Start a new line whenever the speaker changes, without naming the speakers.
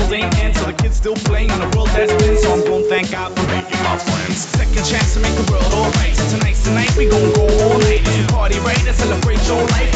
world ain't end, so the kids still playing in the world that's been. So I'm gonna thank God for making my friends. Second chance to make the world alright. Tonight's the night, we gon' go all night. It's a party, right? To celebrate your life.